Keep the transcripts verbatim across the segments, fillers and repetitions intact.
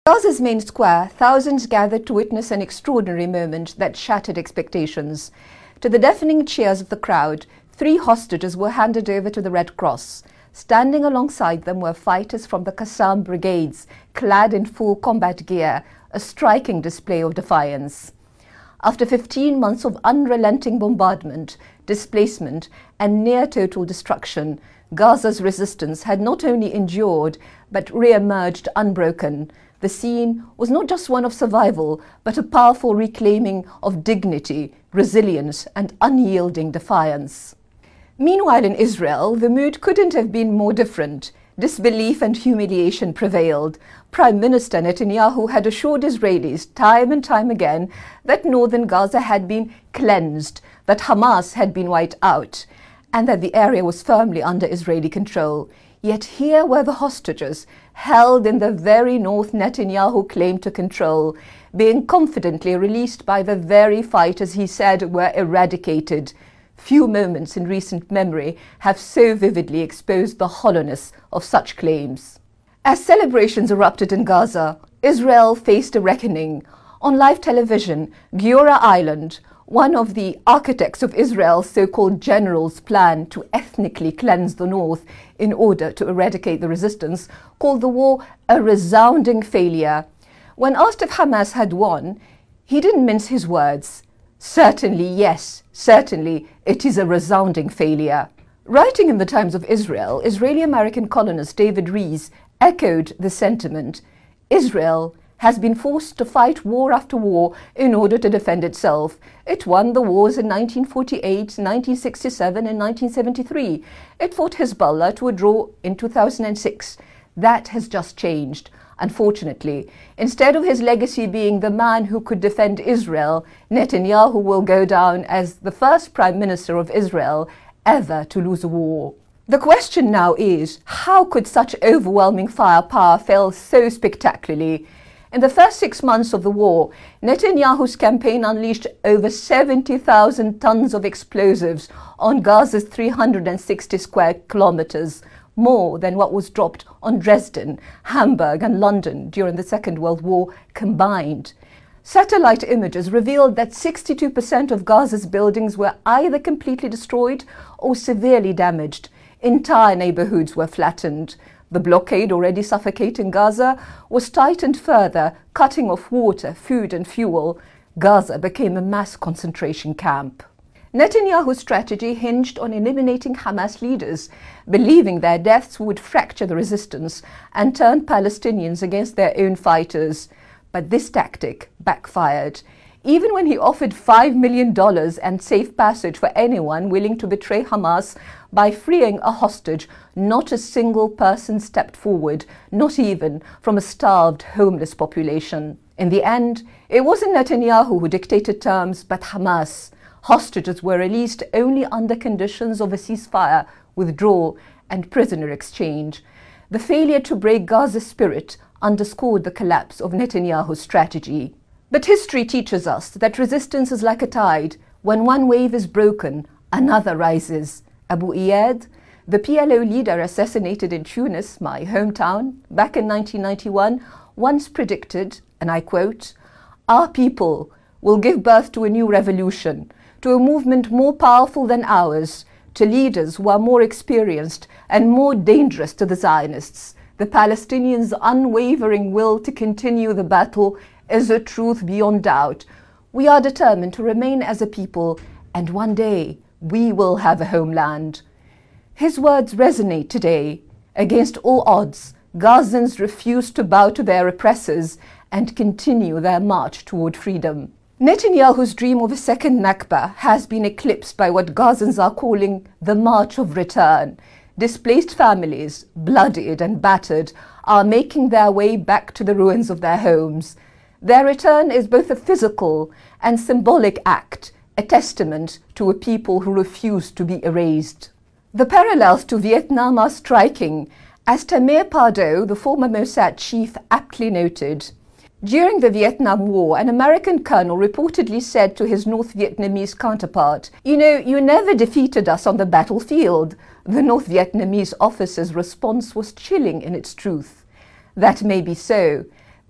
Gaza's main square, thousands gathered to witness an extraordinary moment that shattered expectations. To the deafening cheers of the crowd, three hostages were handed over to the Red Cross. Standing alongside them were fighters from the Qassam brigades, clad in full combat gear, a striking display of defiance. After fifteen months of unrelenting bombardment, displacement, and near-total destruction, Gaza's resistance had not only endured, but re-emerged unbroken. The scene was not just one of survival, but a powerful reclaiming of dignity, resilience, and unyielding defiance. Meanwhile, in Israel, the mood couldn't have been more different. Disbelief and humiliation prevailed. Prime Minister Netanyahu had assured Israelis time and time again that northern Gaza had been cleansed, that Hamas had been wiped out, and that the area was firmly under Israeli control. Yet here were the hostages, held in the very north Netanyahu claimed to control, being confidently released by the very fighters he said were eradicated. Few moments in recent memory have so vividly exposed the hollowness of such claims. As celebrations erupted in Gaza, Israel faced a reckoning. On live television, Giora Eiland, one of the architects of Israel's so-called general's plan to ethnically cleanse the north in order to eradicate the resistance, called the war a resounding failure. When asked if Hamas had won, he didn't mince his words. Certainly, yes, certainly, it is a resounding failure. Writing in the Times of Israel, Israeli-American columnist David Rees echoed the sentiment. Israel has been forced to fight war after war in order to defend itself. It won the wars in nineteen forty-eight, nineteen sixty-seven and nineteen seventy-three. It fought Hezbollah to a draw in two thousand six. That has just changed. Unfortunately, instead of his legacy being the man who could defend Israel, Netanyahu will go down as the first Prime Minister of Israel ever to lose a war. The question now is, how could such overwhelming firepower fail so spectacularly? In the first six months of the war, Netanyahu's campaign unleashed over seventy thousand tons of explosives on Gaza's three hundred sixty square kilometers, more than what was dropped on Dresden, Hamburg and London during the Second World War combined. Satellite images revealed that sixty-two percent of Gaza's buildings were either completely destroyed or severely damaged. Entire neighborhoods were flattened. The blockade already suffocating Gaza was tightened further, cutting off water, food and fuel. Gaza became a mass concentration camp. Netanyahu's strategy hinged on eliminating Hamas leaders, believing their deaths would fracture the resistance and turn Palestinians against their own fighters. But this tactic backfired. Even when he offered five million dollars and safe passage for anyone willing to betray Hamas by freeing a hostage, not a single person stepped forward, not even from a starved, homeless population. In the end, it wasn't Netanyahu who dictated terms, but Hamas. Hostages were released only under conditions of a ceasefire, withdrawal, and prisoner exchange. The failure to break Gaza's spirit underscored the collapse of Netanyahu's strategy. But history teaches us that resistance is like a tide. When one wave is broken, another rises. Abu Iyad, the P L O leader assassinated in Tunis, my hometown, back in nineteen ninety-one, once predicted, and I quote, "Our people will give birth to a new revolution, to a movement more powerful than ours, to leaders who are more experienced and more dangerous to the Zionists. The Palestinians' unwavering will to continue the battle is a truth beyond doubt. We are determined to remain as a people, and one day we will have a homeland." His words resonate today. Against all odds, Gazans refuse to bow to their oppressors and continue their march toward freedom. Netanyahu's dream of a second Nakba has been eclipsed by what Gazans are calling the March of Return. Displaced families, bloodied and battered, are making their way back to the ruins of their homes. Their return is both a physical and symbolic act, a testament to a people who refuse to be erased. The parallels to Vietnam are striking, as Tamer Pardo, the former Mossad chief, aptly noted. During the Vietnam War, an American colonel reportedly said to his North Vietnamese counterpart, "You know, you never defeated us on the battlefield." The North Vietnamese officer's response was chilling in its truth. That may be so,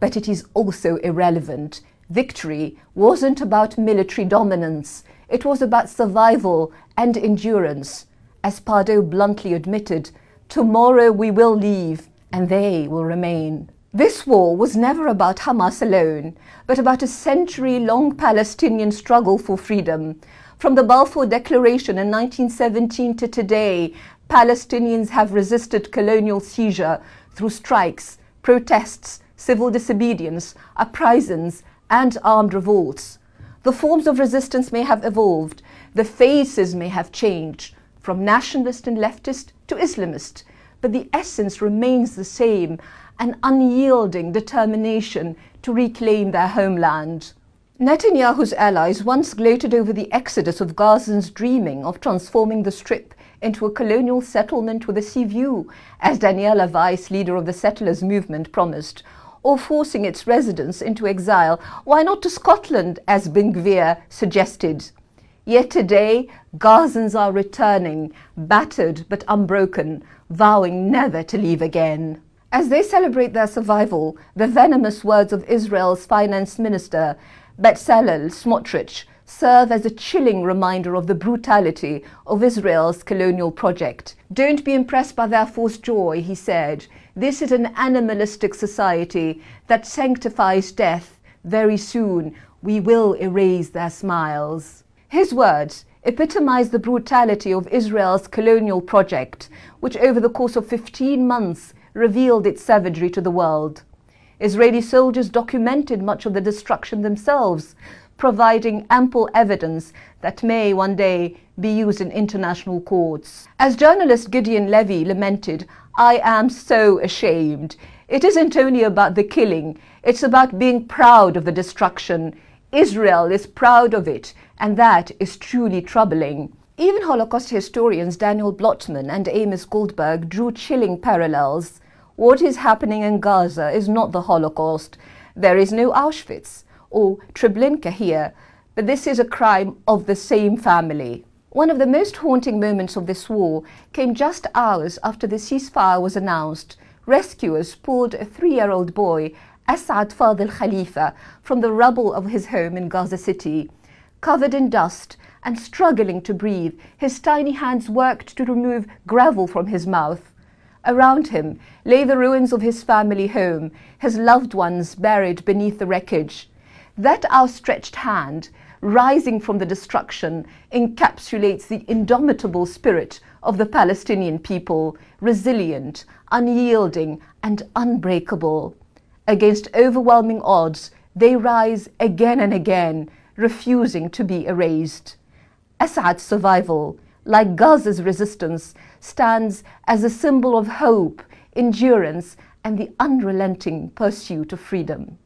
but it is also irrelevant. Victory wasn't about military dominance. It was about survival and endurance. As Pardo bluntly admitted, tomorrow we will leave and they will remain. This war was never about Hamas alone, but about a century-long Palestinian struggle for freedom. From the Balfour Declaration in nineteen seventeen to today, Palestinians have resisted colonial seizure through strikes, protests, civil disobedience, uprisings, and armed revolts. The forms of resistance may have evolved, the faces may have changed, from nationalist and leftist to Islamist, but the essence remains the same, an unyielding determination to reclaim their homeland. Netanyahu's allies once gloated over the exodus of Gazans dreaming of transforming the Strip into a colonial settlement with a sea view, as Daniela Weiss, leader of the settlers movement, promised, or forcing its residents into exile. Why not to Scotland, as Ben Gvir suggested? Yet today, Gazans are returning, battered but unbroken, vowing never to leave again. As they celebrate their survival, the venomous words of Israel's finance minister, Bezalel Smotrich, serve as a chilling reminder of the brutality of Israel's colonial project. Don't be impressed by their forced joy, he said. This is an animalistic society that sanctifies death. Very soon, we will erase their smiles. His words epitomize the brutality of Israel's colonial project, which over the course of fifteen months revealed its savagery to the world. Israeli soldiers documented much of the destruction themselves, providing ample evidence that may one day be used in international courts. As journalist Gideon Levy lamented, "I am so ashamed. It isn't only about the killing, it's about being proud of the destruction. Israel is proud of it, and that is truly troubling." Even Holocaust historians Daniel Blotman and Amos Goldberg drew chilling parallels. What is happening in Gaza is not the Holocaust. There is no Auschwitz or Treblinka here, but this is a crime of the same family. One of the most haunting moments of this war came just hours after the ceasefire was announced. Rescuers pulled a three-year-old boy, Asad Fadil Khalifa, from the rubble of his home in Gaza City. Covered in dust and struggling to breathe, his tiny hands worked to remove gravel from his mouth. Around him lay the ruins of his family home, his loved ones buried beneath the wreckage. That outstretched hand, rising from the destruction, encapsulates the indomitable spirit of the Palestinian people, resilient, unyielding, and unbreakable. Against overwhelming odds, they rise again and again, refusing to be erased. Asad's survival, like Gaza's resistance, stands as a symbol of hope, endurance, and the unrelenting pursuit of freedom.